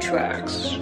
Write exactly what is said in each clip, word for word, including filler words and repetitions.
tracks.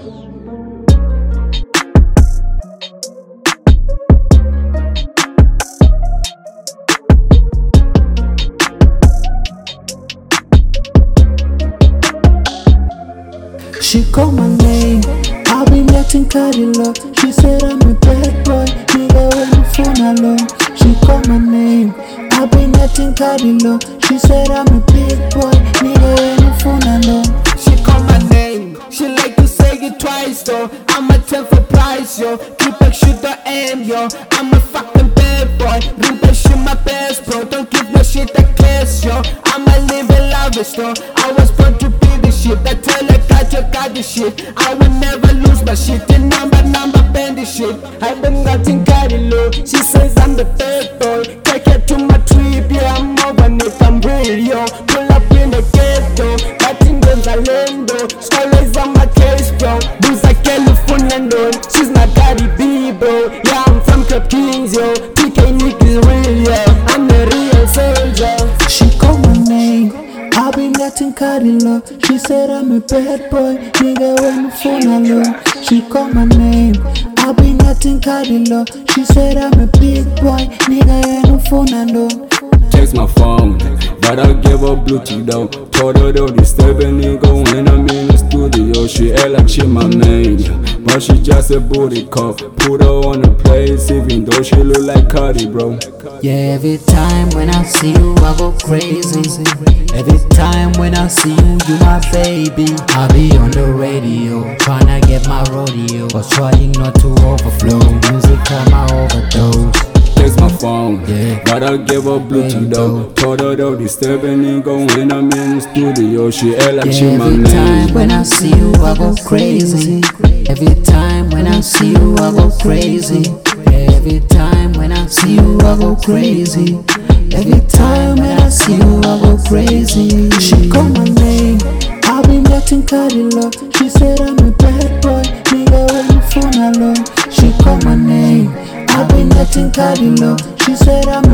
She called my name, I've been letting Cardi love. She said I'm a bad boy, nigga when the phone alone. She called my name, I've been letting Cardi love. She said I'm a big boy, nigga when the phone alone. She called my name, she like to say it twice though. I'm a ten for price yo, keep a shooter aim yo. I'm a fucking bad boy, real that shit my best bro. Don't give no shit a kiss yo. I'm a living lavish though. I was born to be the shit. I tell her got you got the shit. I will never lose my shit. The number number bend the shit. I've been getting carry low. She says I'm the bad boy. Take her to my trip, yeah I'm over it, I'm real yo. Pull up in the ghetto, cutting guns a lendo. Scholars on my case bro. Booze like California though. She's not Cardi B bro. Yeah I'm from Club Kings yo. P K Nick is real yo. I'm the real soldier. She called my name, I've been letting Cardi love. She said I'm a bad boy, nigga when the phone alone. She called my name, I've been letting Cardi love. She said I'm a big boy, nigga when the phone alone. Text my phone, but I give her Bluetooth though. Told her don't disturb a nigga when I'm in the studio. She act like she my main, but she just a booty call. Put her on the place even though she look like Cardi bro. Yeah, every time when I see you I go crazy. Every time when I see you, you my baby. I be on the radio, tryna get my rodeo, but trying not to overflow. Music on my overdose. Text my phone, yeah, but I give her Bluetooth though. Told her don't disturb a nigga when I'm in the studio. She act like yeah, she my every main. time when I see you I go crazy. Every time when I see you I go crazy. Yeah, every time when I see you I go crazy. Every time when I see you I go crazy. She called my name, I've been letting Cardi love. She said I'm a bad boy, nigga when the phone alone. She called my name, I've been letting Cardi love. She said I'm